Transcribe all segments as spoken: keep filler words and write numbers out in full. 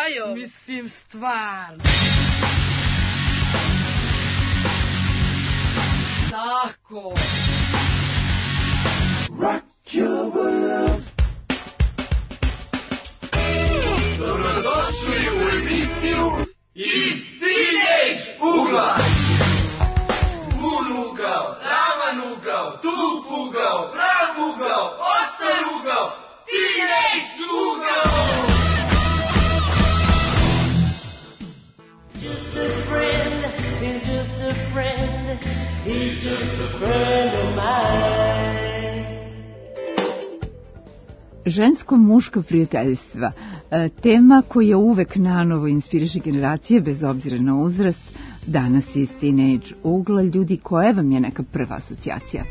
je ovo? Mislim, stvarno. Tako. Rock your world. Dobrodošli u emisiju Iz Teenage ugla. Pun ugao, ravan ugao, tup ugao, prav ugao, oštar ugao, Teenage ugao. Just a friend, he's just a friend, he's just a friend of mine. Žensko-muška prijateljstva, tema koja uvek nanovo inspiriše generacije bez obzira na uzrast. Danas iz Teenage ugla, ljudi, koja vam je neka prva asocijacija?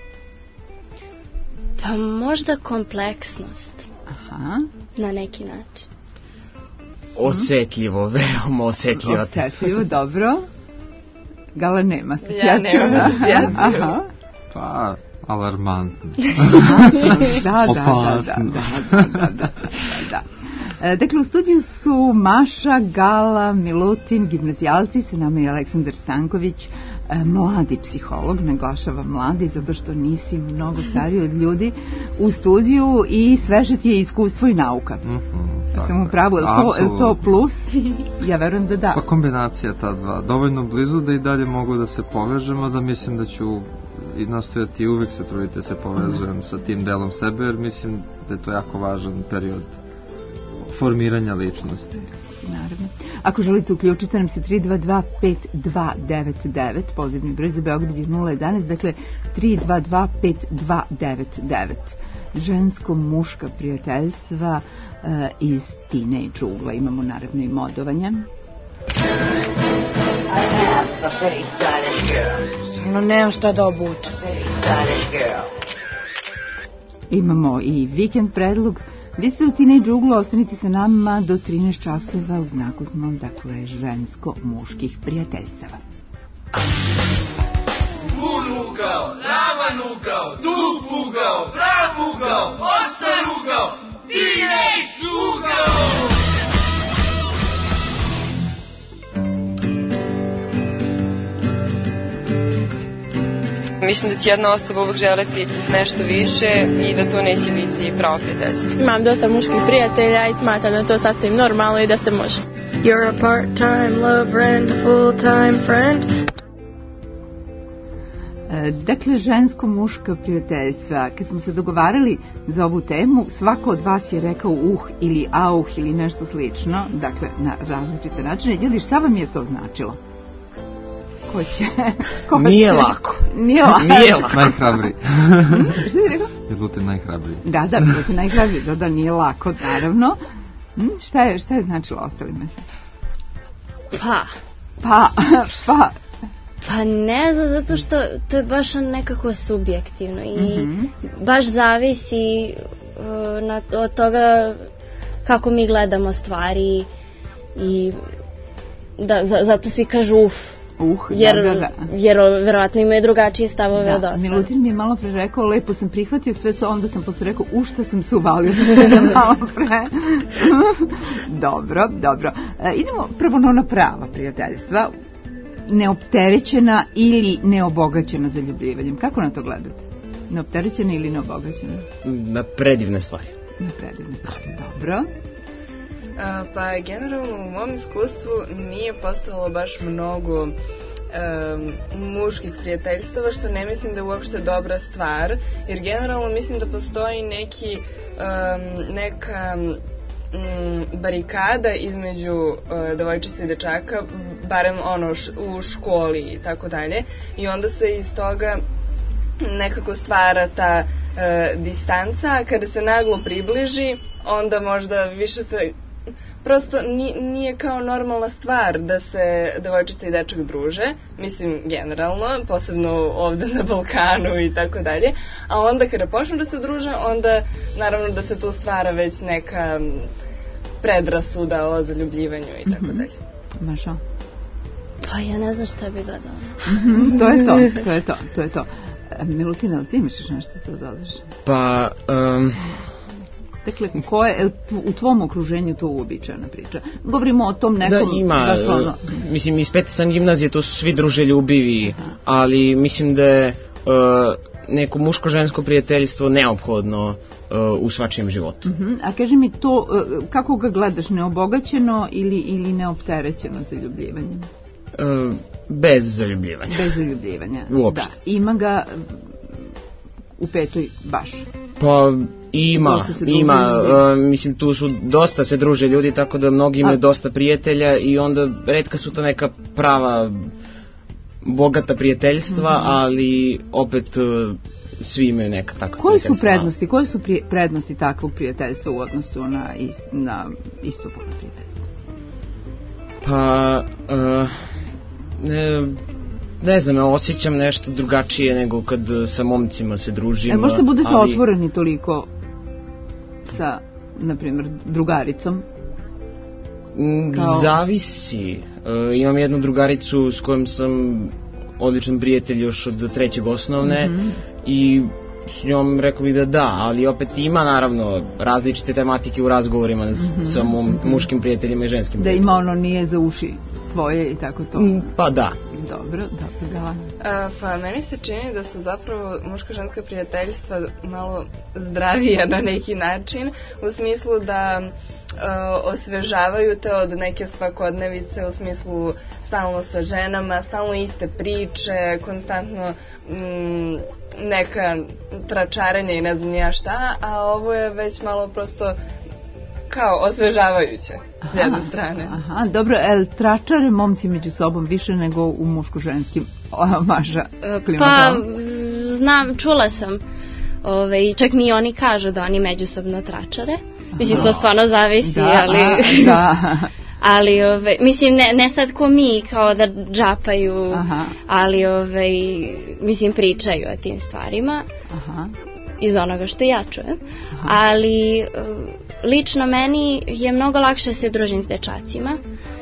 Pa možda kompleksnost. Aha. Na neki način. Osetljivo, veoma osetljivo. Osetljivo, dobro. Gala nema asocijacija. Ja nemam asocijacija. Aha. Pa, alarmantno. Da, da, da, da, da, da, da, da. Dakle, u studiju su Maša, Gala, Milutin, gimnazijalci, sa nama je Aleksandar Stanković, mladi psiholog, naglašava mladi, zato što nisi mnogo stariji od ljudi u studiju i sveže ti je iskustvo i nauka. Mm-hmm, sam u pravu, je to, je to plus? Ja verujem da da. Pa kombinacija ta dva, dovoljno blizu da i dalje mogu da se povežemo, da mislim da ću i nastojati uvek se truditi da se povezujem mm. sa tim delom sebe, jer mislim da je to jako važan period formiranja ličnosti. Naravno. Ako želite, uključite nam se tri dva dva pet dva devet devet, pozivni broj za Beograd je nula jedanaest, dakle tri dva dva pet dva devet devet. Žensko-muška prijateljstva uh, iz Teenage ugla. Imamo naravno i modovanje. No, nemam šta da obučem. Imamo i vikend predlog. Vi ste u Teenage uglu, ostanite sa nama do trinaest časova u znaku smo, dakle, žensko-muških prijateljstava. Pun ugao, ravan ugao, tup ugao, prav ugao, oštar ugao, Teenage ugao. Mislim da će jedna osoba uvek želeti nešto više i da to neće biti pravo prijateljstvo. Imam dosta muških prijatelja i smatram da to sasvim normalno i da se može. You're a part-time love friend, full-time friend. Dakle, žensko-muška prijateljstva. Kad smo se dogovarali za ovu temu, svako od vas je rekao uh ili auh ili nešto slično, dakle, na različite načine. Ljudi, šta vam je to značilo? Ko će? Ko Nije će? lako. Nije lako. Nije lako. Najhrabriji. Što ti rekao? Milutin najhrabriji. Da, da, Milutin najhrabriji. Da, da, nije lako, naravno. Hm, šta je, šta je značilo ostalime? Pa. Pa, pa. Pa ne znam, zato što to je baš nekako subjektivno i mm-hmm. baš zavisi uh, na, od toga kako mi gledamo stvari i da, za, zato svi kažu uf. Uh, jer, da, da, da. jer verovatno imaju drugačije stavove da, od ostalih. Milutin mi je malo pre rekao, lepo sam prihvatio sve to, onda sam posle rekao, u šta sam se uvalio malo pre. Dobro, dobro. E, idemo prvo na ona prava prijateljstva, neopterećena ili neobogaćena zaljubljivanjem. Kako na to gledate? Neopterećena ili neobogaćena? Na predivne stvari. Na predivne stvari, dobro. A, pa generalno u mom iskustvu nije postojalo baš mnogo um, muških prijateljstava, što ne mislim da je uopšte dobra stvar, jer generalno mislim da postoji neki um, neka um, barikada između uh, devojčica i dečaka, barem ono š, u školi i tako dalje, i onda se iz toga nekako stvara ta uh, distanca, a kada se naglo približi, onda možda više se prosto nije kao normalna stvar da se devojčica i dečak druže, mislim generalno, posebno ovde na Balkanu i tako dalje, a onda kada počnu da se druže, onda naravno da se tu stvara već neka predrasuda o zaljubljivanju i tako dalje. Maša? Pa ja ne znam šta bi dodala. To je to, to je to, to je to. Milutina, ali ti imaš nešto da dodaš? Pa, um, Dakle, ko je u tvom okruženju to uobičajena priča? Govorimo o tom nekom... Da, ima, baš ono... mislim, iz pete sam gimnazije, to su svi druželjubivi, ali mislim da je uh, neko muško-žensko prijateljstvo neophodno uh, u svačijem životu. Uh-huh. A kaži mi to, uh, kako ga gledaš, neobogaćeno ili, ili neopterećeno zaljubljivanjem? Uh, bez zaljubljivanja. Bez zaljubljivanja. Uopšte. Da, ima ga u petoj baš. Pa ima, ima, uh, mislim tu su dosta se druže ljudi, tako da mnogi imaju dosta prijatelja i onda retka su to neka prava bogata prijateljstva, mm-hmm. ali opet uh, svi imaju neka takva koje su prednosti, koje su prije, prednosti takvog prijateljstva u odnosu na, ist, na istopolno prijateljstvo? Pa, uh, ne... Ne znam, osjećam nešto drugačije nego kad sa momcima se družim. E, možda budete ali... otvoreni toliko sa, na primjer, drugaricom? Kao... Zavisi. E, imam jednu drugaricu s kojom sam odličan prijatelj još od trećeg osnovne, mm-hmm. i s njom rekao bih da da, ali opet ima naravno različite tematike u razgovorima, mm-hmm. sa mom, muškim prijateljima i ženskim da prijateljima. Da ima ono nije za uši tvoje i tako to. Pa da. Dobro, dobro, da. A, pa meni se čini da su zapravo muško-ženska prijateljstva malo zdravija na neki način, u smislu da a, osvežavaju te od neke svakodnevice, u smislu stalno sa ženama, stalno iste priče, konstantno mm, neka tračarenja i ne znam ja šta, a ovo je već malo prosto kao osvežavajuće s jedne strane. Aha, dobro, el tračare momci među sobom više nego u muško-ženskim Maša Pa, znam, čula sam, ove, čak mi oni kažu da oni međusobno tračare. Mislim, to stvarno zavisi, da, ali... Da. Ali, ove, mislim, ne, ne sad ko mi, kao da džapaju, aha. ali, ove, mislim, pričaju o tim stvarima. Aha. Iz onoga što ja čujem. Aha. Ali... lično meni je mnogo lakše se družim s dečacima,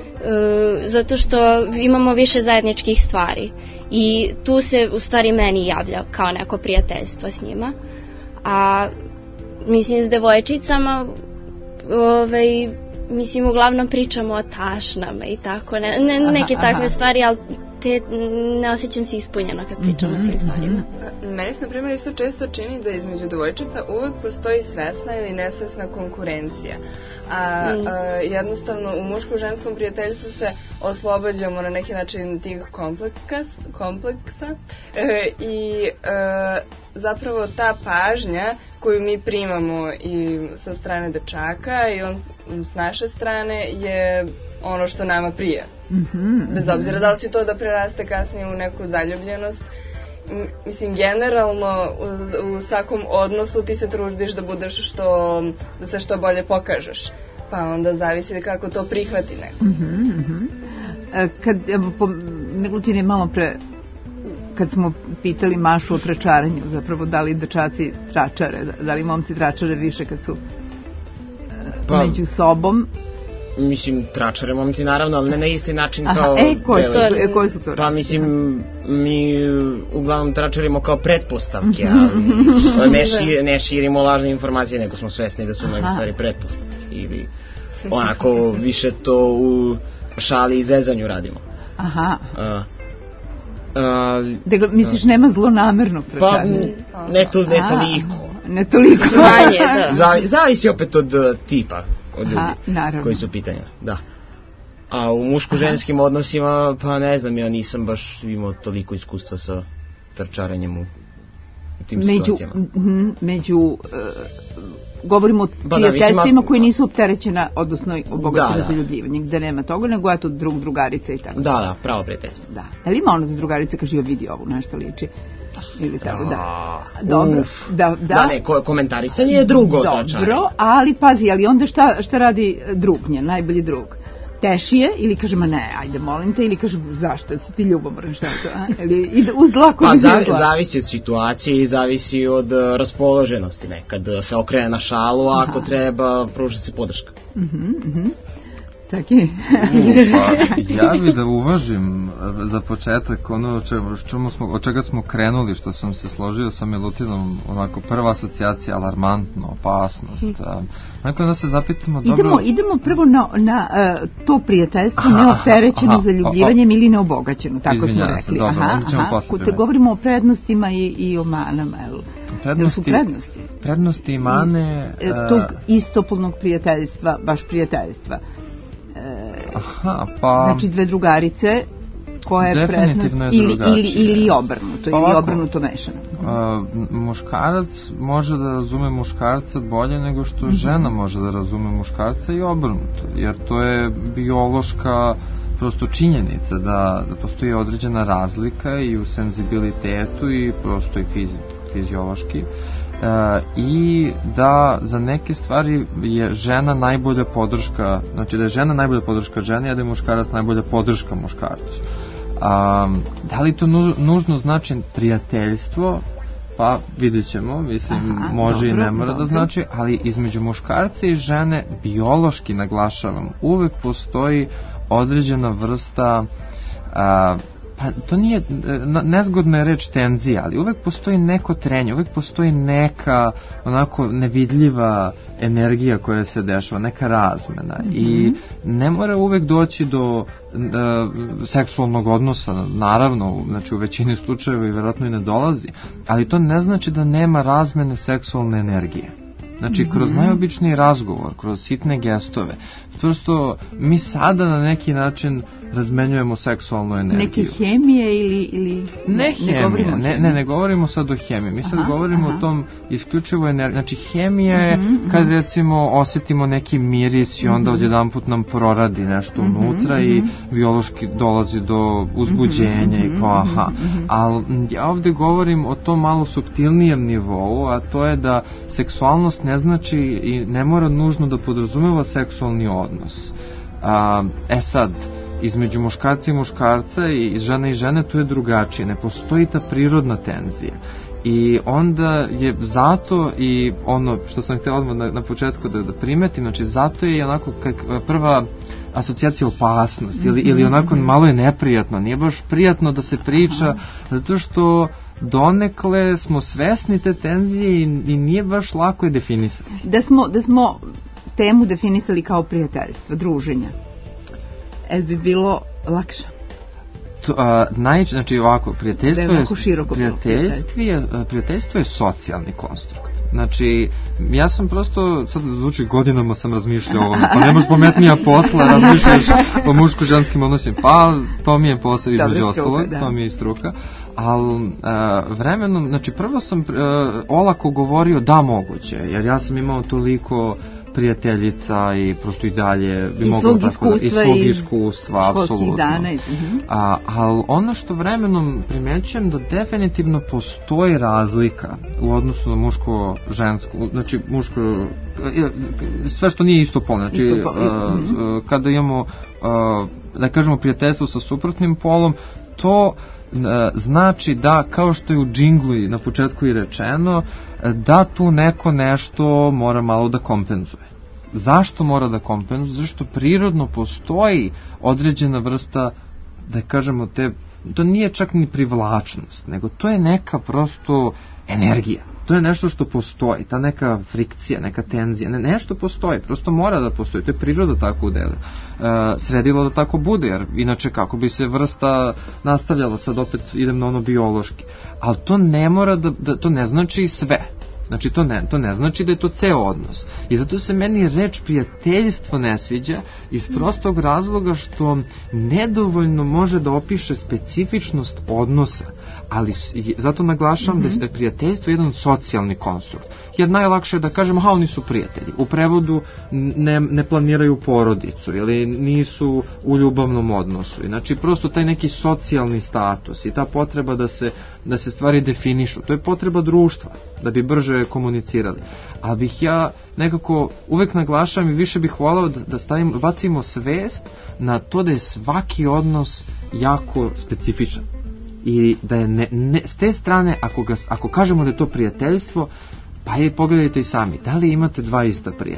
e, zato što imamo više zajedničkih stvari i tu se u stvari meni javlja kao neko prijateljstvo s njima, a mislim s devojčicama ovaj, mislim uglavnom pričamo o tašnama i tako, ne, ne, neke aha, takve aha. stvari, ali te ne osjećam se ispunjeno kad pričam mm-hmm. o tim stvarima. Meni se na primjer isto često čini da između devojčica uvek postoji svesna ili nesvesna konkurencija. A, mm. a jednostavno u muško-ženskom prijateljstvu se oslobađamo na neki način tih kompleksa, kompleksa e, i e, zapravo ta pažnja koju mi primamo i sa strane dečaka i on s naše strane je ono što nama prija. Mm-hmm. Bez obzira da li će to da preraste kasnije u neku zaljubljenost. Mislim, generalno u, u svakom odnosu ti se trudiš da budeš što, da se što bolje pokažeš. Pa onda zavisi kako to prihvati neko. Mm-hmm. Kad, po, Milutin je malo pre, kad smo pitali Mašu o tračarenju, zapravo da li dečaci tračare, da li momci tračare više kad su pa, među sobom. Mislim, tračare momci naravno, ali ne na isti način. Aha, kao... E, koji su, e, koji su to? Pa mislim, mi uglavnom tračarimo kao pretpostavke, ali ne, šir, ne širimo lažne informacije, nego smo svesni da su mnogi stvari pretpostavke. Ili onako više to u šali i zezanju radimo. Aha. Uh, uh, Dekle, misliš, uh, nema zlonamernog tračanja? Pa, ne, to, ne toliko. Ne toliko. Manje, da. Zavi, zavisi opet od uh, tipa. Od ljudi aha, koji su pitanja, da. A u muško-ženskim odnosima, pa ne znam, ja nisam baš imao toliko iskustva sa trčaranjem u, u tim među, situacijama. M, među, uh, govorimo o prijateljstvima koji nisu opterećena, odnosno obogaćena da, da. zaljubljivanje, gde nema toga, nego eto drug, drugarice i tako. Da, da, pravo prijateljstvo. Da. Ali ima ono da drugarice kaže, jo vidi ovu, nešto liči. Ili tako, da. Dobro, Uf, da, da. Da, ne, ko, komentarisanje je drugo tračanje. Dobro, ali pazi, ali onda šta, šta radi drug njen, najbolji drug? Teši je ili kaže, ma ne, ajde, molim te, ili kaže, zašto, si ti ljubomoran, šta je to, a? Ili ide uz dlaku. Pa, zavi, zavisi od situacije i zavisi od uh, raspoloženosti, nekad se okrene na šalu, a ako treba, pruža se podrška. Mhm, mhm. Taki? Pa, ja bih da uvažim za početak ono čemu smo, od čega smo krenuli, što sam se složio sa Milutinom, onako prva asocijacija, alarmantno, opasnost. Onako da se zapitamo dobro... Idemo, idemo prvo na, na uh, to prijateljstvo neopterećeno zaljubljivanjem ili neobogaćeno, tako Izvinjam smo rekli. Se, dobro, aha, aha. Te govorimo o prednostima i, i o manama, jel? Prednosti, prednosti? Prednosti i mane... I, uh, tog istopolnog prijateljstva, baš prijateljstva. Aha, pa... Znači dve drugarice, koja je prednost, je ili, ili, ili obrnuto, pa ili obrnuto mešano. Uh, muškarac može da razume muškarca bolje nego što mm-hmm. žena može da razume muškarca i obrnuto, jer to je biološka prosto činjenica da, da postoji određena razlika i u senzibilitetu i prosto i fizi, fiziološki. Uh, i da za neke stvari je žena najbolja podrška, znači da je žena najbolja podrška ženi, a da je muškarac najbolja podrška muškarcu. Um, da li to nu, nužno znači prijateljstvo? Pa vidjet ćemo, mislim, aha, može dobro, i ne mora dobro. Da znači, ali između muškarca i žene biološki naglašavam, uvek postoji određena vrsta uh, pa to nije, nezgodna je reč tenzija, ali uvek postoji neko trenje, uvek postoji neka onako nevidljiva energija koja se dešava, neka razmena mm-hmm. i ne mora uvek doći do uh, seksualnog odnosa, naravno, znači u većini slučajeva i verovatno i ne dolazi, ali to ne znači da nema razmene seksualne energije. Znači, mm-hmm. kroz najobičniji razgovor, kroz sitne gestove, prosto mi sada na neki način razmenjujemo seksualnu energiju. Neke hemije ili... ili ne, ne hemije, ne, ne, ne govorimo sad o hemiji, mi sad aha, govorimo aha. o tom isključivo energiji. Znači, hemija je mm-hmm, kad recimo osjetimo neki miris i onda mm-hmm. odjedanput nam proradi nešto mm-hmm, unutra mm-hmm. i biološki dolazi do uzbuđenja mm-hmm, i kao aha. Mm-hmm. Ali ja ovde govorim o tom malo suptilnijem nivou, a to je da seksualnost ne znači i ne mora nužno da podrazumeva seksualni odnos. A, e sad, između muškarca i muškarca i žene i žene tu je drugačije, ne postoji ta prirodna tenzija. I onda je zato i ono što sam htio odmah na, na početku da, da primetim, znači zato je onako kak, prva asocijacija opasnost ili, ili onako malo je neprijatno, nije baš prijatno da se priča, zato što donekle smo svesni te tenzije i, i nije baš lako je definisati. Da smo, da smo temu definisali kao prijateljstvo, druženja, el bi bilo lakše? To, a, naj, znači ovako, prijateljstvo je, prijateljstvo je, prijateljstvo je socijalni konstrukt. Znači, ja sam prosto, sad zvuči godinama sam razmišljao o ovom, pa nemaš pametnija posla, razmišljaš o muško-ženskim odnosima, pa to mi je posao između ostalog, to mi je i struka, ali vremenom, znači prvo sam a, olako govorio da moguće, jer ja sam imao toliko prijateljica i prosto i dalje bi moglo tako da, i svog iskustva, apsolutno. Dana, uh-huh. A, ali ono što vremenom primećujem da definitivno postoji razlika u odnosu na muško-žensko, znači muško, sve što nije isto pol, znači isto pol. Uh, kada imamo, uh, da kažemo, prijateljstvo sa suprotnim polom, to znači da, kao što je u džinglu na početku i rečeno, da tu neko nešto mora malo da kompenzuje. Zašto mora da kompenzuje? Zašto prirodno postoji određena vrsta, da kažemo, te, to nije čak ni privlačnost, nego to je neka prosto energija. To je nešto što postoji, ta neka frikcija, neka tenzija, ne, nešto postoji, prosto mora da postoji, to je priroda tako udele. E, sredilo da tako bude, jer inače kako bi se vrsta nastavljala, sad opet idem na ono biološki. Ali to ne mora da, da to ne znači sve. Znači to ne, to ne znači da je to ceo odnos. I zato se meni reč prijateljstvo ne sviđa iz prostog razloga što nedovoljno može da opiše specifičnost odnosa. Ali zato naglašavam mm-hmm. da je prijateljstvo jedan socijalni konstrukt. Jer najlakše je da kažemo, ha, oni su prijatelji. U prevodu ne, ne planiraju porodicu ili nisu u ljubavnom odnosu. Znači prosto taj neki socijalni status i ta potreba da se, da se stvari definišu. To je potreba društva, da bi brže komunicirali. Ali bih ja nekako uvek naglašavam i više bih volao da, da stavim, bacimo svest na to da je svaki odnos jako specifičan. I da je ne, ne, s te strane, ako, ga, ako kažemo da je to prijateljstvo, pa je pogledajte i sami, da li imate dva ista prijatelja?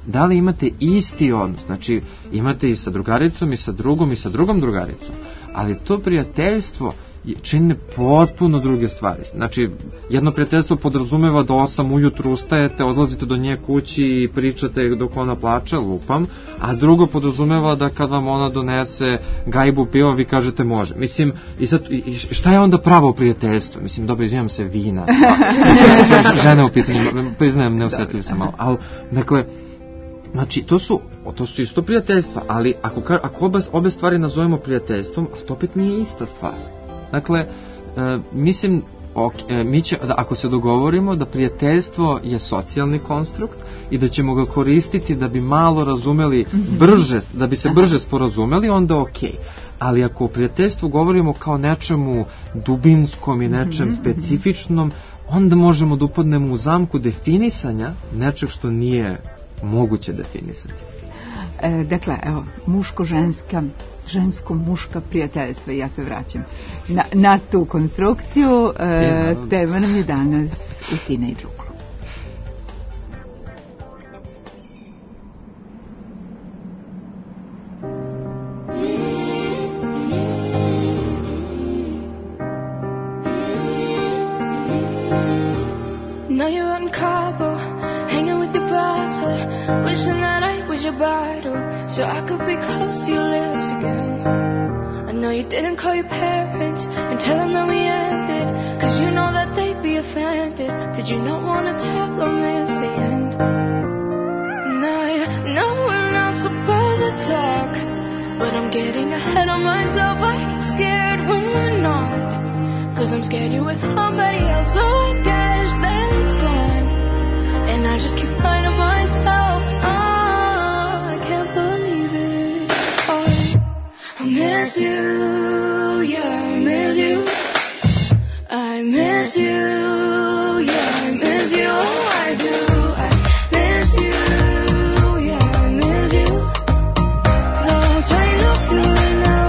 da li imate isti odnos, znači imate i sa drugaricom i sa drugom i sa drugom drugaricom, ali to prijateljstvo čine potpuno druge stvari. Znači, jedno prijateljstvo podrazumeva da osam ujutru ustajete, odlazite do nje kući i pričate dok ona plače, lupam, a drugo podrazumeva da kad vam ona donese gajbu piva, vi kažete može. Mislim, i, sad, i šta je onda pravo prijateljstvo? Mislim, dobro, izvijem se, vina. Žene u pitanju, priznajem, neosjetljiv sam malo. Ali, dakle, znači, to su, to su isto prijateljstva, ali ako, ako obe, obe stvari nazovemo prijateljstvom, ali to opet nije ista stvar. Dakle, e, mislim, ok, e, mi će, da, ako se dogovorimo da prijateljstvo je socijalni konstrukt i da ćemo ga koristiti da bi malo razumeli brže, da bi se brže sporazumeli, onda ok. Ali ako o prijateljstvu govorimo kao nečemu dubinskom i nečem specifičnom, onda možemo da upadnemo u zamku definisanja nečeg što nije moguće definisati. E, dakle, evo, muško-ženska, žensko-muška prijateljstva, i ja se vraćam na, na tu konstrukciju. E, tema nam je danas u Teenage Uklu. Now you're out in Cabo, hanging with your brother, wishing that I was your bottle, so I could be close to your lips again. I know you didn't call your parents and tell them that we ended, cause you know that they'd be offended. Did you not want to tell them it's the end? And I know we're not supposed to talk, but I'm getting ahead of myself. I get scared when we're not, cause I'm scared you're with somebody else, so I guess that it's gone. And I just keep lying to myself. Oh, I can't believe it. Oh, I miss you, yeah, I miss you. I miss you, yeah, I miss you. Oh, I do. I miss you, yeah, I miss you. Though I'm trying not to right now.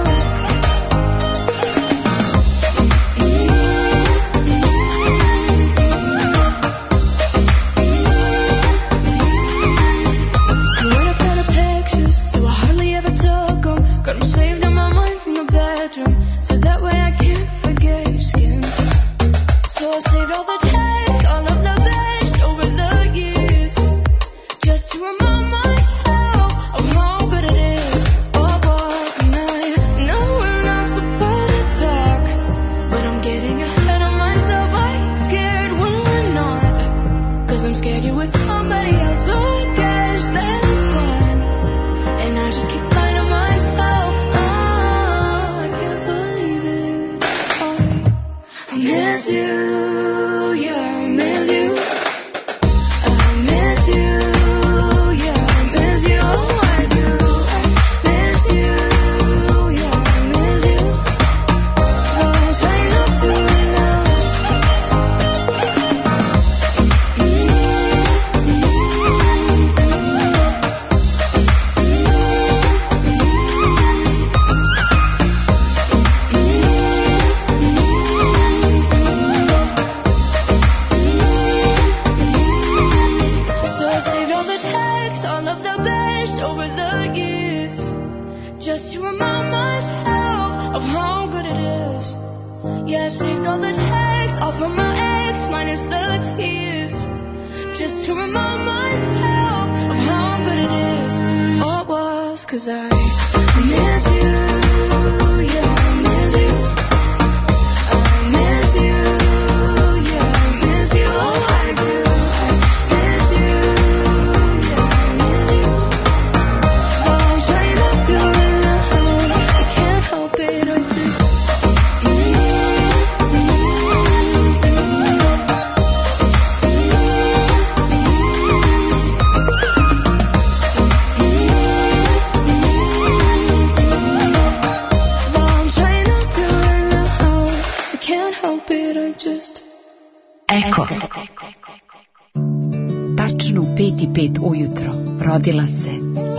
Rodila se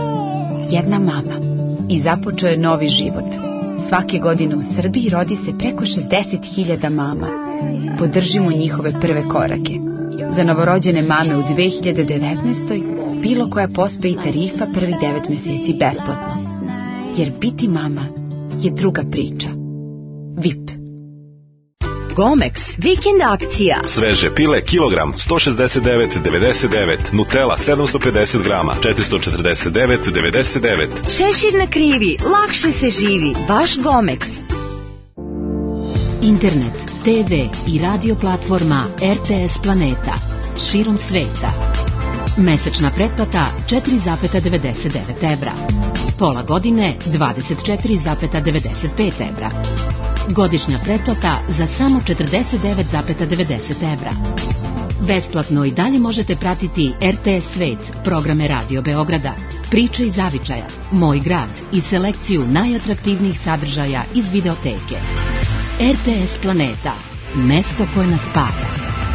jedna mama i započeo je novi život. Svake godine u Srbiji rodi se preko šezdeset hiljada mama. Podržimo njihove prve korake. Za novorođene mame u dve hiljade devetnaestoj bilo koja pospe i tarifa prvih devet meseci besplatno. Jer biti mama je druga priča. V I P. Gomex, vikend akcija. Sveže pile kilogram sto šezdeset devet zarez devedeset devet, Nutella sedamsto pedeset grama četiristo četrdeset devet zarez devedeset devet. Šešir na krivi, lakše se živi, baš Gomex. Internet, te ve i radio platforma er te es Planeta širom sveta. Mesečna pretplata četiri zarez devedeset devet evra. Pola godine dvadeset četiri zarez devedeset pet evra. Godišnja pretplata za samo četrdeset devet zarez devedeset evra. Besplatno i dalje možete pratiti er te es Svet, programe Radio Beograda, Priče iz zavičaja, Moj grad i selekciju najatraktivnijih sadržaja iz videoteke. er te es Planeta, mesto koje nas spaja.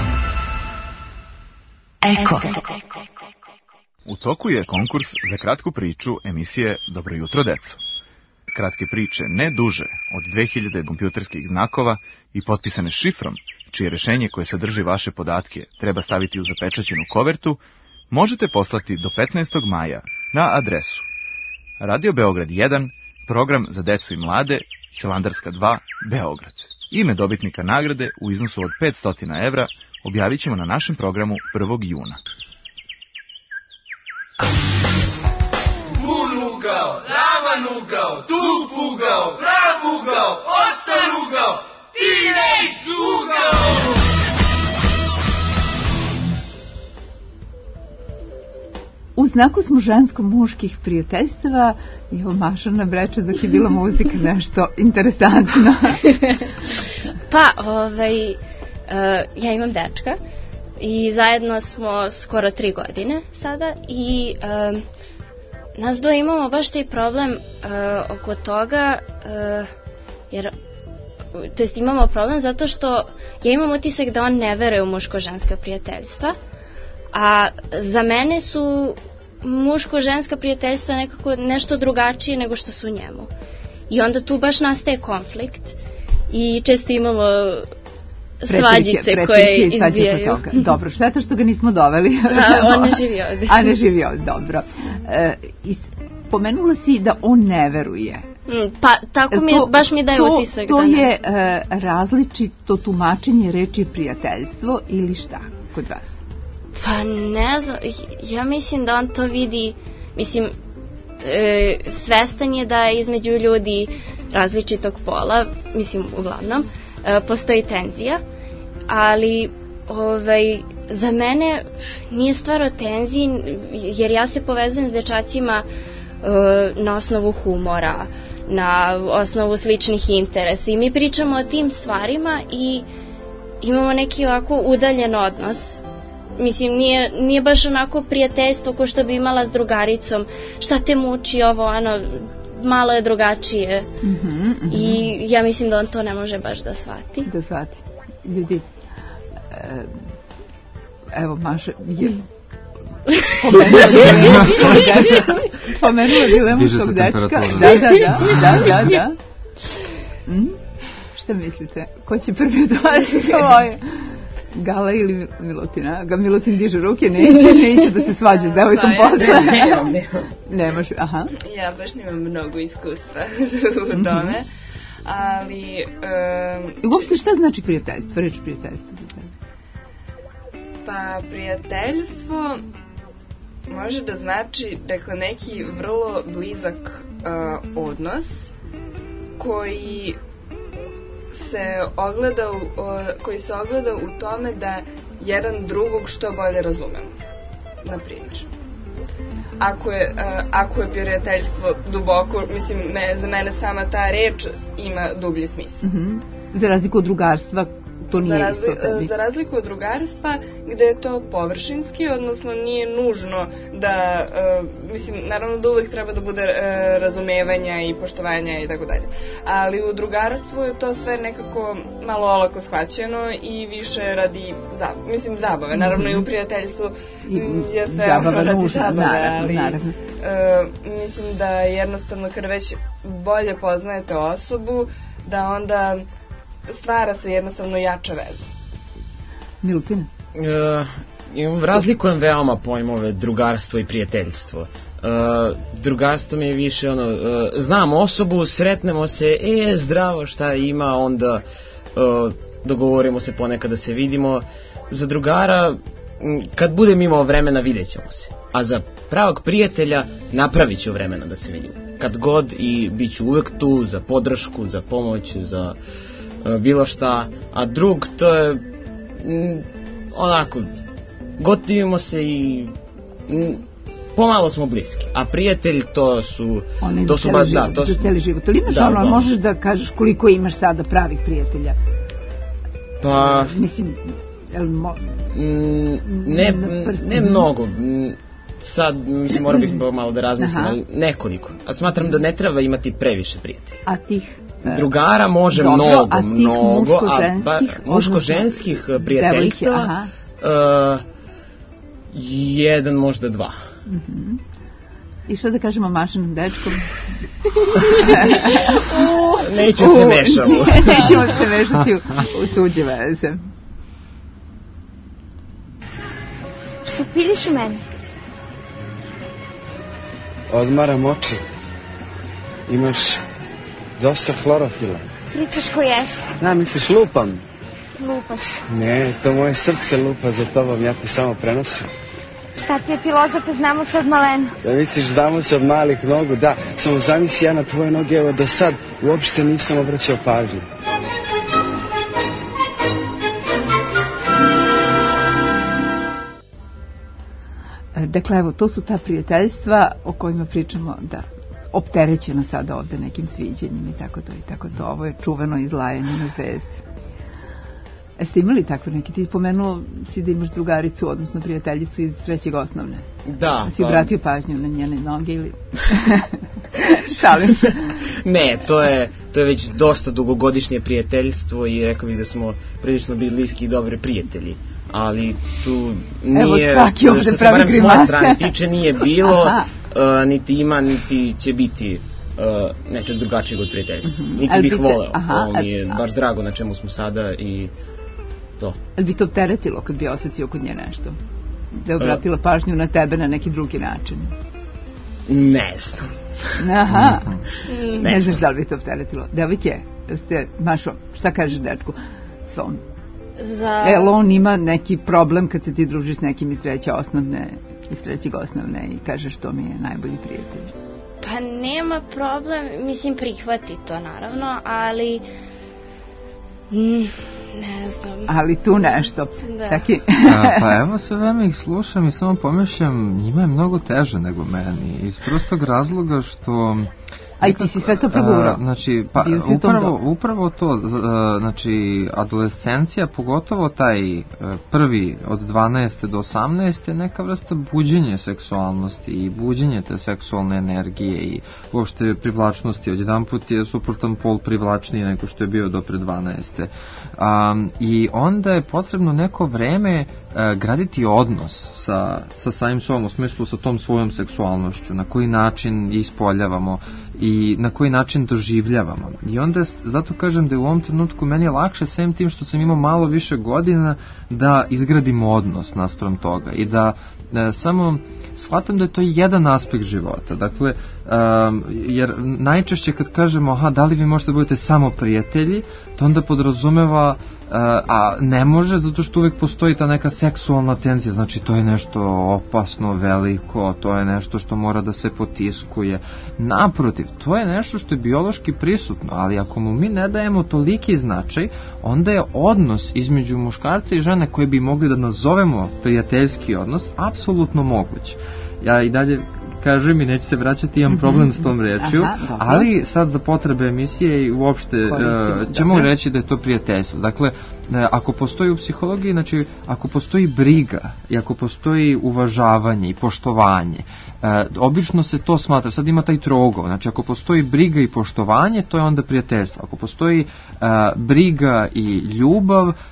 Eko. U toku je konkurs za kratku priču emisije Dobro jutro, deco. Kratke priče ne duže od dve hiljade kompjuterskih znakova i potpisane šifrom, čije rešenje koje sadrži vaše podatke treba staviti u zapečaćenu kovertu, možete poslati do petnaestog maja na adresu Radio Beograd jedan, program za decu i mlade, Hilandarska dva, Beograd. Ime dobitnika nagrade u iznosu od petsto evra objavit ćemo na našem programu prvog juna. Bun ugao, ravan ugao, dug ugao, prav ugao, ostar ugao, T-Rex ugao! U znaku smo žensko-muških prijateljstava i evo Maša nabreče dok je bila muzika nešto interesantno. Pa, ovaj, uh, ja imam dečka i zajedno smo skoro tri godine sada i uh, nas dvoje imamo baš taj problem uh, oko toga, uh, jer to jest imamo problem zato što ja imam utisak da on ne veruje u muško-ženska prijateljstva, a za mene su muško-ženska prijateljstva nekako nešto drugačije nego što su njemu. I onda tu baš nastaje konflikt i često imamo svađice koje izbijaju. Dobro, šteta što ga nismo doveli. Da, on ne živi ovdje. A ne živi ovdje, dobro. E, is, pomenula si da on ne veruje. Pa tako mi je, to, baš mi daje to, utisak. To da je e, različito tumačenje reči prijateljstvo ili šta kod vas? Pa ne znam, ja mislim da on to vidi, mislim, e, svestan je da između ljudi različitog pola, mislim uglavnom, e, postoji tenzija, ali ovaj, za mene nije stvar o tenziji, jer ja se povezujem s dečacima e, na osnovu humora, na osnovu sličnih interesa i mi pričamo o tim stvarima i imamo neki ovako udaljen odnos. Mislim, nije, nije baš onako prijateljstvo ko što bi imala s drugaricom, šta te muči ovo, ono, malo je drugačije. Mm-hmm, mm-hmm. I ja mislim da on to ne može baš da shvati. Da shvati. Ljudi, e, evo Maša je pomenula dilemu svog dečka. Pomenula dilemu svog dečka. Da, da, da, da, da, da. Mm? Šta mislite? Ko će prvi odvajati svoje? Gala ili Milutina? Ga Milutin diže ruke, neće, neće da se svađa s devojkom posle. Ne, ne, ne može, aha. Ja baš nemam mnogo iskustva u tome, ali... Um, I uopšte šta znači prijateljstvo, reč prijateljstvo za tebe? Pa prijateljstvo može da znači, dakle, neki vrlo blizak uh, odnos koji... se ogleda u, o, koji se ogleda u tome da jedan drugog što bolje razumemo. Na primjer. Ako je, a, ako je prijateljstvo duboko, mislim, me, za mene sama ta reč ima dublji smisao. Mm-hmm. Za razliku od drugarstva, to nije za razli, isto tebi. Za razliku od drugarstva, gde je to površinski, odnosno nije nužno da, uh, mislim, naravno da uvek treba da bude uh, razumevanja i poštovanja i tako dalje. Ali u drugarstvu je to sve nekako malo olako shvaćeno i više radi, zab, mislim, zabave. Naravno mm-hmm. i u prijateljstvu je sve zabava radi nužna, zabave, naravno, ali naravno. Uh, mislim da jednostavno kad već bolje poznajete osobu, da onda stvara se jednostavno jača veza. Milutina? Uh, razlikujem veoma pojmove drugarstvo i prijateljstvo. Uh, drugarstvo mi je više ono, uh, znam osobu, sretnemo se, e, zdravo, šta ima, onda uh, dogovorimo se ponekad da se vidimo. Za drugara, kad budem imao vremena, vidjet ćemo se. A za pravog prijatelja napravit ću vremena da se vidimo. Kad god, i bit ću uvek tu za podršku, za pomoć, za uh, bilo šta. A drug, to je mm, onako, gotivimo se i mm, pomalo smo bliski. A prijatelj, to su... Oni to za su cijeli ba, život. da, to su, za cijeli život. Ali imaš da, ono, da. možeš da kažeš koliko imaš sada pravih prijatelja? Pa... Mislim, jel mo... Mm, ne, ne mnogo. Sad, mislim, moram bih malo da razmislim, ali nekoliko. A smatram da ne treba imati previše prijatelja. A tih... Drugara može dobro, mnogo, a tih mnogo, a muško-ženskih, ba, muško-ženskih prijateljstava, uh, jedan, možda dva. Uh-huh. I što da kažemo Mašinom dečkom? Neću se mešamo. Nećemo se mešati u, u tuđe veze. Što piliš u mene? Odmaram oči. Imaš dosta hlorofila. Pričaš ko ješta. Da, misliš lupam? Lupaš. Ne, to moje srce lupa za tobom, ja ti samo prenosim. Šta ti je filozofe, znamo se od malena. Da misliš, znamo se od malih nogu, da. Samo zamisli, ja na tvoje noge, evo do sad uopšte nisam obraćao pažnju. Dakle, evo, to su ta prijateljstva o kojima pričamo, da, opterećeno sada ovde nekim sviđanjem i tako to i tako to. Ovo je čuveno izlajanje na zvezde. Jeste imali tako neki? Ti spomenuo si da imaš drugaricu, odnosno prijateljicu iz trećeg osnovne. Da. Si obratio pažnju na njene noge ili... Šalim se. Ne, to je, to je već dosta dugogodišnje prijateljstvo i rekao bih da smo prilično bili bliski i dobri prijatelji. Ali tu nije, evo, što se barem s moje strane tiče, nije bilo, uh, niti ima, niti će biti uh, nečeg drugačijeg od prijateljstva. Mm-hmm. Niti bih voleo. Ovo mi je baš drago na čemu smo sada i to. Ali bi to opteretilo kad bi osjetio kod nje nešto? Da je obratila pažnju na tebe na neki drugi način? Ne znam. Aha. Mm-hmm. Ne, ne znaš da li bi to opteretilo. Devojke, ste, Mašo, šta kažeš dečku svom? Za... Jel on ima neki problem kad se ti družiš s nekim iz treće osnovne, iz trećeg osnovne i kažeš to mi je najbolji prijatelj? Pa nema problem, mislim prihvati to naravno, ali mm, ne znam. Ali tu nešto. Da. Taki... A, pa evo sve vreme ih slušam i samo pomišljam, njima je mnogo teže nego meni, iz prostog razloga što... A i ti si sve to progurao. Znači, pa, upravo, upravo to, znači, adolescencija, pogotovo taj prvi od dvanaeste do osamnaeste je neka vrsta buđenja seksualnosti i buđenje te seksualne energije i uopšte privlačnosti. Odjedan put je suprotan pol privlačniji nego što je bio do pre dvanaeste. Um, I onda je potrebno neko vreme uh, graditi odnos sa, sa samim sobom, u smislu sa tom svojom seksualnošću, na koji način je ispoljavamo i na koji način doživljavamo. I onda zato kažem da je u ovom trenutku meni je lakše, sem tim što sam imao malo više godina, da izgradim odnos naspram toga i da e, samo shvatam da je to jedan aspekt života. Dakle, um, jer najčešće kad kažemo aha, da li vi možete budete samo prijatelji, to onda podrazumeva Uh, a ne može, zato što uvijek postoji ta neka seksualna tenzija, znači to je nešto opasno, veliko, to je nešto što mora da se potiskuje. Naprotiv, to je nešto što je biološki prisutno, ali ako mu mi ne dajemo toliki značaj, onda je odnos između muškarca i žene koje bi mogli da nazovemo prijateljski odnos, apsolutno moguć. Ja i dalje kažem i neću se vraćati, imam problem s tom rečju, aha, ali sad za potrebe emisije i uopšte uh, ćemo dobro reći da je to prijateljstvo. Dakle, ako postoji u psihologiji, znači ako postoji briga i ako postoji uvažavanje i poštovanje, uh, obično se to smatra, sad ima taj trougao, znači ako postoji briga i poštovanje, to je onda prijateljstvo. Ako postoji uh, briga i ljubav,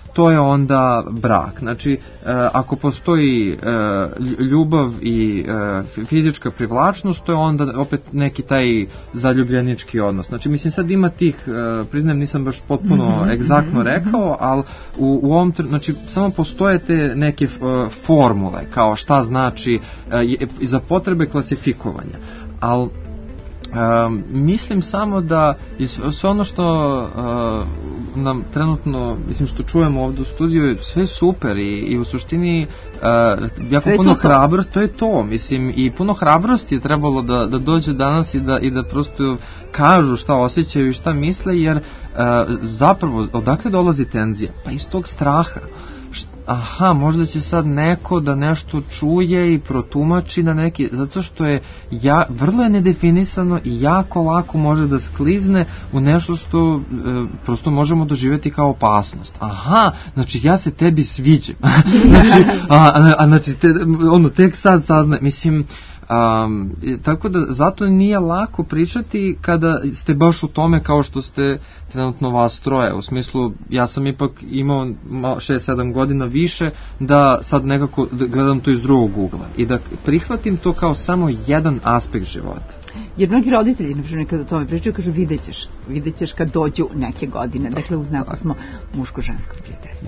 to je onda brak. Znači, ako postoji ljubav i fizička privlačnost, to je onda opet neki taj zaljubljenički odnos. Znači, mislim, sad ima tih, priznajem, nisam baš potpuno mm-hmm. egzaktno rekao, ali u, u ovom, znači, samo postoje te neke formule, kao šta znači za potrebe klasifikovanja. Ali Um, mislim samo da sve ono što uh, nam trenutno, mislim što čujemo ovdje u studiju je sve super i, i u suštini uh, jako puno hrabrosti, to je to, mislim, i puno hrabrosti je trebalo da, da dođe danas i da, i da prosto kažu šta osjećaju i šta misle, jer uh, zapravo odakle dolazi tenzija? Pa iz tog straha. Aha, možda će sad neko da nešto čuje i protumači na neki, zato što je ja, vrlo je nedefinisano i jako lako može da sklizne u nešto što e, prosto možemo doživjeti kao opasnost. Aha, znači ja se tebi sviđam. znači, a, a, a znači te, ono, tek sad sazna, mislim, Um, tako da zato nije lako pričati kada ste baš u tome kao što ste trenutno vas troje, u smislu ja sam ipak imao šest sedam godina više da sad nekako da gledam to iz drugog ugla i da prihvatim to kao samo jedan aspekt života. Jer mnogi roditelji, na primjer, kada o tome pričaju, kažu vidjet ćeš, vidjet ćeš kad dođu neke godine, dakle u znaku smo muško-ženskog prijateljstva.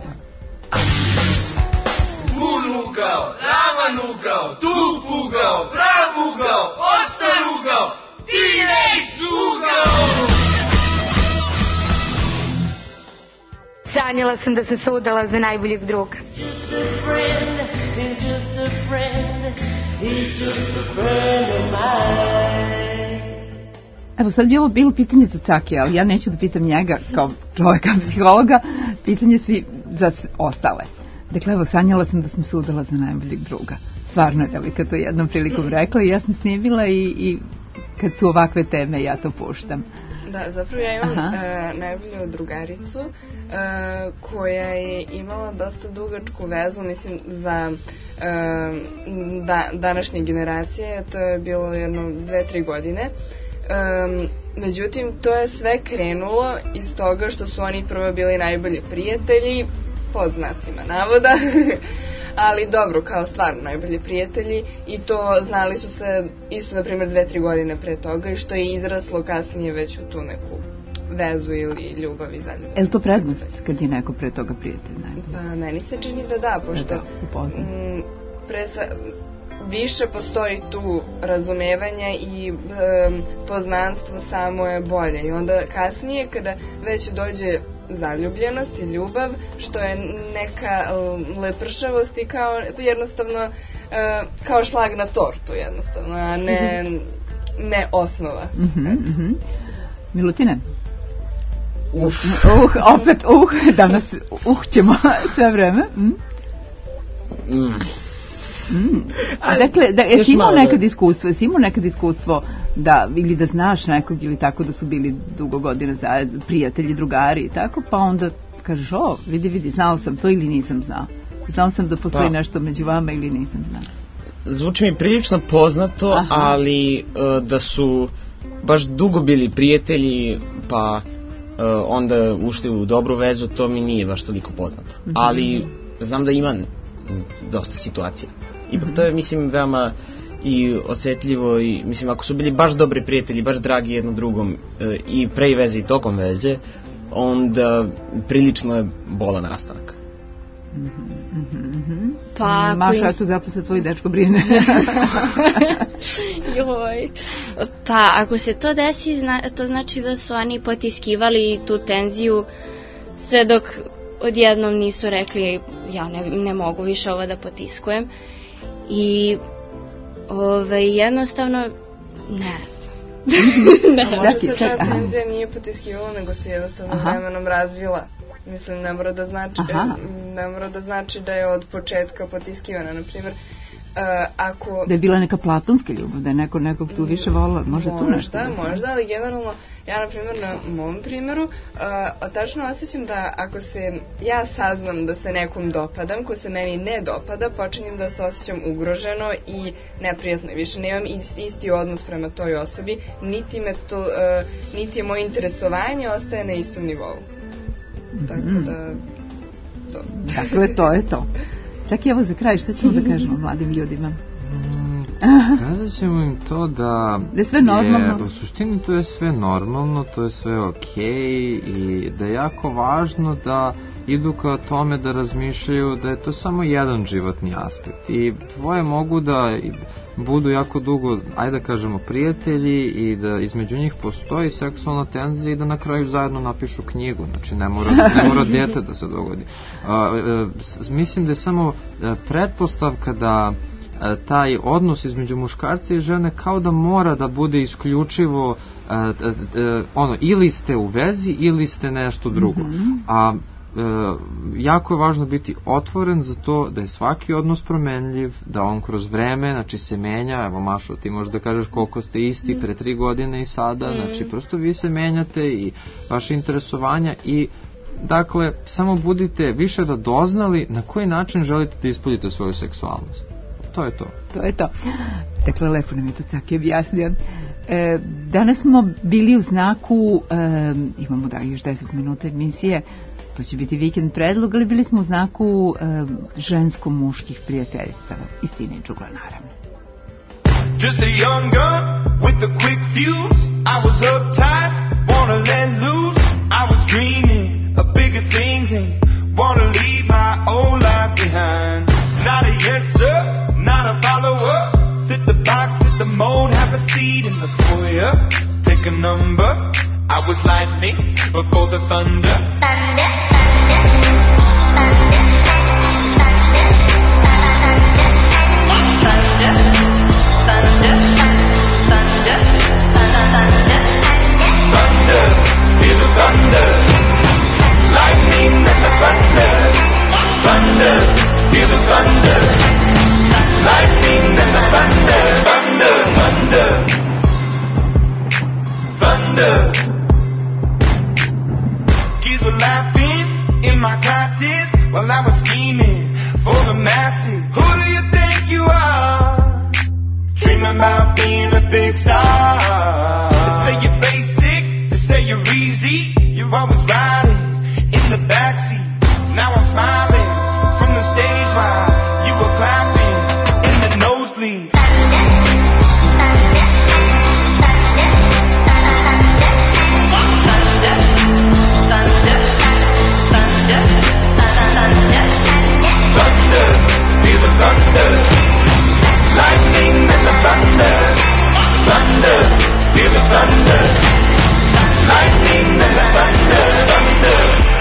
Pun ugao, ravan ugao, dug ugao, prav ugao, ostar ugao, teenage ugao. Sanjala sam da sam se udala za najboljeg druga. Just a friend, he's just a friend, he's just a friend of mine. Evo sad bi ovo bilo pitanje za Cake, ali ja neću da pitam njega kao čovjeka psihologa, pitanje svi za ostale. Dakle, evo, sanjala sam da sam se udala za najboljeg druga. Stvarno je devojka to jednom prilikom rekla i ja sam snimila i, i kad su ovakve teme ja to puštam. Da, zapravo ja imam e, najbolju drugaricu e, koja je imala dosta dugačku vezu, mislim, za e, da, današnje generacije, to je bilo jedno dve, tri godine. Um, međutim, to je sve krenulo iz toga što su oni prvo bili najbolji prijatelji, pod znacima navoda, ali dobro, kao stvarno najbolji prijatelji, i to znali su se isto, na primjer, dve, tri godine pre toga, i što je izraslo kasnije već u tu neku vezu ili ljubav i zaljubljenost. Je li to prednost kad je neko pre toga prijatelj? Pa, meni se čini da da, pošto m, pre sa, više postoji tu razumevanje i e, poznanstvo samo je bolje, i onda kasnije kada već dođe zaljubljenost i ljubav, što je neka lepršavost i kao jednostavno e, kao šlag na tortu jednostavno, a ne, ne osnova. Mm-hmm, mm-hmm. Milutine? Uh. Uh, opet uh, danas uh ćemo sve vreme. Mm? Mm. Mm. A dakle, da, jesi imao nekad iskustvo, jesi imao nekad iskustvo da, ili da znaš nekog ili tako da su bili dugo godina zajedno, prijatelji, drugari i tako, pa onda kažeš, o, vidi, vidi, znao sam to ili nisam znao. Znao sam da postoji pa, nešto među vama ili nisam znao. Zvuči mi prilično poznato, aha, ali uh, da su baš dugo bili prijatelji, pa uh, onda ušli u dobru vezu, to mi nije baš toliko poznato. Mm-hmm. Ali znam da ima dosta situacija. Ipak to je, mislim, veoma i osjetljivo i, mislim, ako su bili baš dobri prijatelji, baš dragi jedno drugom e, i pre i veze i tokom veze, onda prilično je bolan rastanak. Mm-hmm. Pa, Maša, eto, zato se tvoj dečko brine. Joj. Pa, ako se to desi, zna, to znači da su oni potiskivali tu tenziju sve dok odjednom nisu rekli, ja ne, ne mogu više ovo da potiskujem. I ove, jednostavno ne znam. ne. A možda se ta tenzija nije potiskivala, nego se jednostavno vremenom razvila. Mislim, ne mora da znači, ne mora da znači da je od početka potiskivana. Na primjer, Uh, ako... da je bila neka platonska ljubav, da je neko nekog tu više volao, može tu nešto? Možda, možda, ali generalno, ja na primjer na mom primjeru, uh, tačno osjećam da ako se ja saznam da se nekom dopadam, ko se meni ne dopada, počinjem da se osjećam ugroženo i neprijatno, više nemam isti odnos prema toj osobi, niti, me to, uh, niti je moje interesovanje ostaje na istom nivou. Mm-hmm. Tako da... to. Dakle, to je to. Čak i evo za kraj, šta ćemo da kažemo mladim ljudima? Kada ćemo im to da... Da je sve normalno? Je, u suštini to je sve normalno, to je sve okej i da je jako važno da idu ka tome da razmišljaju da je to samo jedan životni aspekt i dvoje mogu da budu jako dugo, ajde da kažemo, prijatelji i da između njih postoji seksualna tenzija i da na kraju zajedno napišu knjigu, znači ne mora, ne mora dijete da se dogodi. A, a, mislim da je samo pretpostavka da taj odnos između muškarca i žene kao da mora da bude isključivo uh, uh, uh, ono, ili ste u vezi ili ste nešto drugo. Mm-hmm. A uh, jako je važno biti otvoren za to da je svaki odnos promenljiv, da on kroz vreme, znači se menja, evo Mašo, ti možeš da kažeš koliko ste isti pre tri godine i sada, mm. znači prosto vi se menjate i vaše interesovanja i dakle, samo budite više radoznali na koji način želite da ispoljite svoju seksualnost. To je to. To je to. Dakle, lepo nam je to Caki objasnio. E, danas smo bili u znaku, e, imamo da još deset minuta emisije, to će biti vikend predlog, ali bili smo u znaku e, žensko-muških prijateljstava iz Teenage-ugla, naravno. Just a young gun with a quick fuse. I was uptight, wanna let loose. I was dreaming of bigger things and wanna leave my old life behind. Not a yes sir, not a follower. Fit the box, fit the mold, have a seat in the foyer. Take a number. I was lightning before the thunder. Thunder, thunder, thunder, thunder, thunder, thunder, hear the thunder, lightning and the thunder, thunder, hear the thunder, lightning and the thunder, thunder, thunder, thunder. Kids were laughing in my classes while I was scheming for the masses. Who do you think you are? Dreaming about being a big star. They say you're basic, they say you're easy. You're always riding in the backseat. Now I'm smiling from the stage while you were clapping in the nosebleeds. Thunder, lightning and the thunder, thunder, hear the thunder, lightning and the thunder, thunder.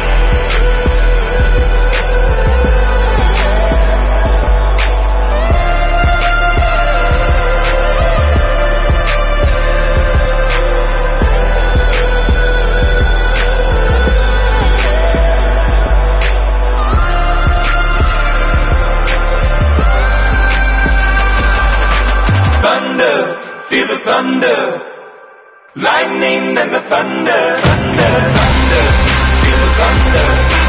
Feel the thunder, lightning and the thunder, thunder, thunder. Feel the thunder,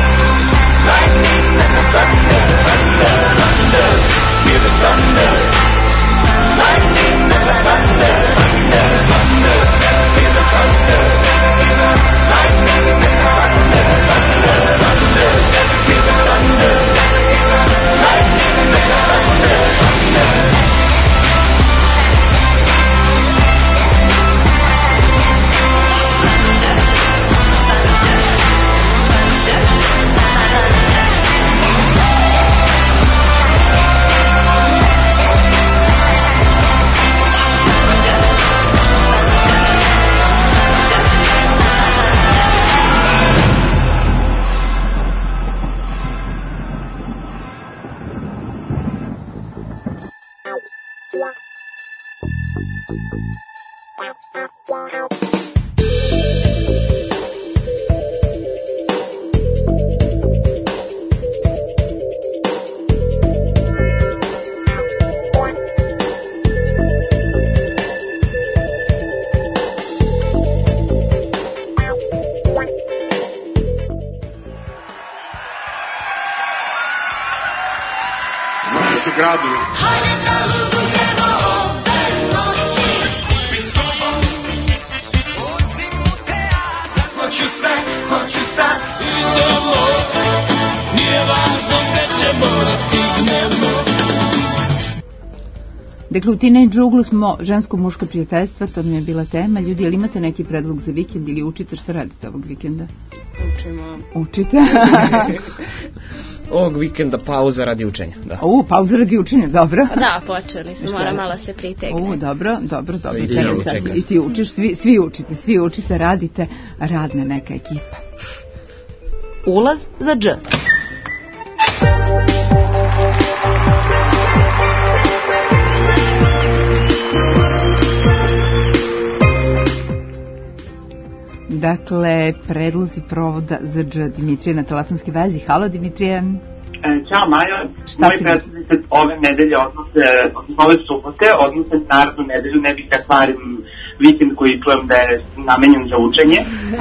lightning and the thunder, thunder, thunder. Feel the thunder, lightning and the thunder, thunder, thunder. Feel the thunder, lightning and the thunder, thunder, thunder. Feel the thunder, lightning and the thunder, thunder. Hoću sve, hoću sad, idemo, nije važno. Dakle, u Teenage Uglu smo žensko-muška prijateljstva, to mi je bila tema. Ljudi, ili imate neki predlog za vikend ili učite, šta radite ovog vikenda? Učimo. Učite? Ovog vikenda pauza radi učenja, da. U, pauza radi učenja, dobro. Da, počeli su, mora malo se pritegne. U, dobro, dobro, dobro. I ti učeš. I ti učiš, svi, svi učite, svi učite, radite, radna neka ekipa. Ulaz za dž. Dakle, predlozi provoda za dž. Dimitrije na telefonski vezi. Halo, Dimitrije. Ćao, Maja. Moji predlozi se ove nedelje odnose, odnosno ove subote, odnose narednu nedelju, ne bih da kvarim vikend koji čujem da je namenjen za učenje.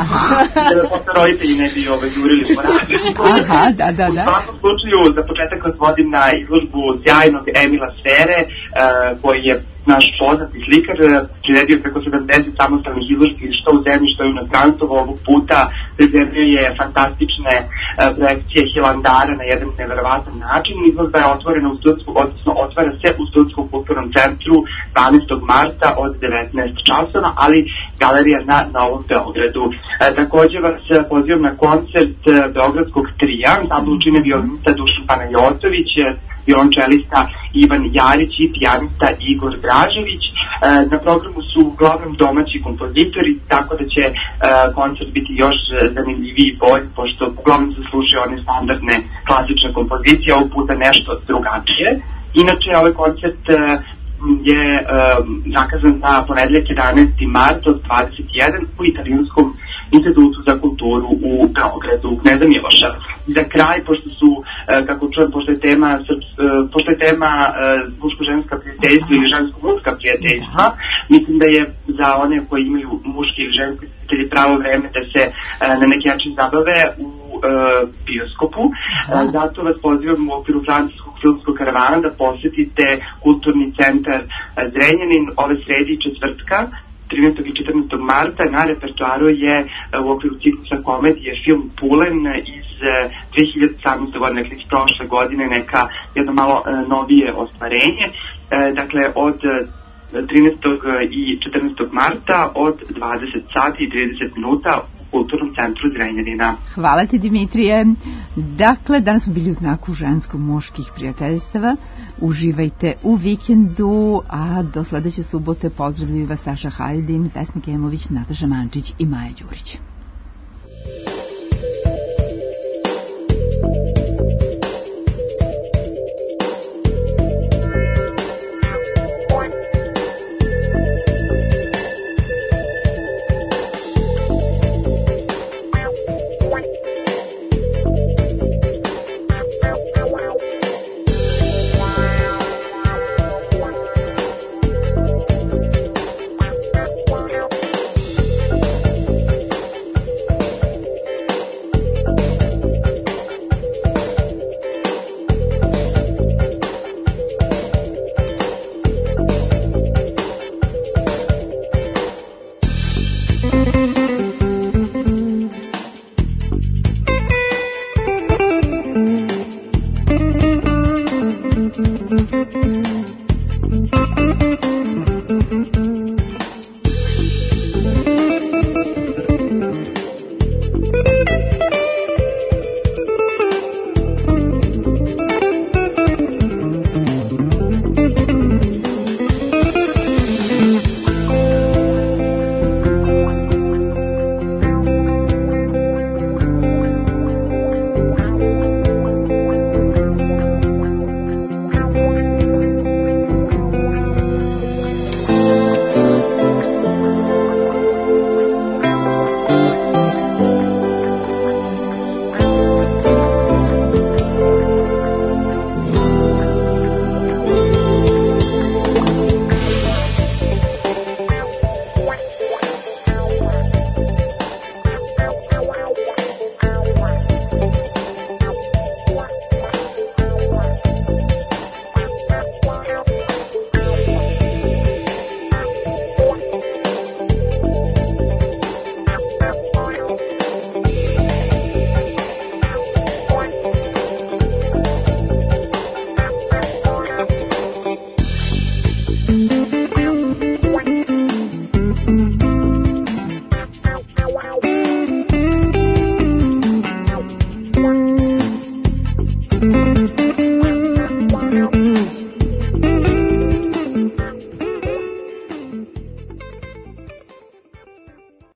Da posle roditelji ne bi ove jurili po radu. Aha, da, da, da. U svakom slučaju, za početak vas vodim na izložbu sjajnog Emila Sfere, koji je naš poznati slikar, priredio preko sedamdeset samostalnih izložbi što u zemlji, što u inostranstvu. Ovog puta pripremio je fantastične projekcije Hilandara na jedan neverovatan način. Izložba je otvorena u Studsku, odnosno otvara se u Studskom kulturnom centru dvanaestog marta od devetnaest časova, ali galerija na Novom Beogradu. E, takođe vas pozivam na koncert Beogradskog trija, tablu čine violinista Dušan Panajotović, violončelista Ivan Jarić i pijanista Igor Dražević. E, na programu su uglavnom domaći kompozitori, tako da će e, koncert biti još zanimljiviji i bolji, pošto uglavnom se slušaju one standardne klasične kompozicije, ovog puta nešto drugačije. Inače, ovaj koncert e, je e, zakazan za ponedeljak jedanaesti mart od dvadeset jedan u Italijanskom institutu za kulturu u Beogradu, Kneza Miloša. Za kraj, pošto su, e, kako čujem, pošto je tema, srps, e, pošto je tema e, muško-ženska prijateljstva ili žensko-muška prijateljstva, mislim da je za one koji imaju muški ili ženski prijatelji pravo vreme da se e, na neki način zabave u bioskopu. Zato vas pozivam u okviru francuskog filmskog karavana da posetite kulturni centar Zrenjanin ove sredi i četvrtka trinaestog i četrnaestog marta. Na repertoaru je u okviru ciklusa komedije film Pulen iz dve hiljade osamnaeste godine, dakle iz prošle godine, neka jedno malo novije ostvarenje. Dakle, od trinaestog i četrnaestog marta od dvadeset sati i trideset minuta Kulturnom centru Zrenjanina. Hvala ti, Dimitrije. Dakle, danas smo bili u znaku žensko-muških prijateljstava. Uživajte u vikendu, a do sledeće subote pozdravljaju vas Saša Hajdin, Vesna Kemović, Nataša Mančić i Maja Đurić.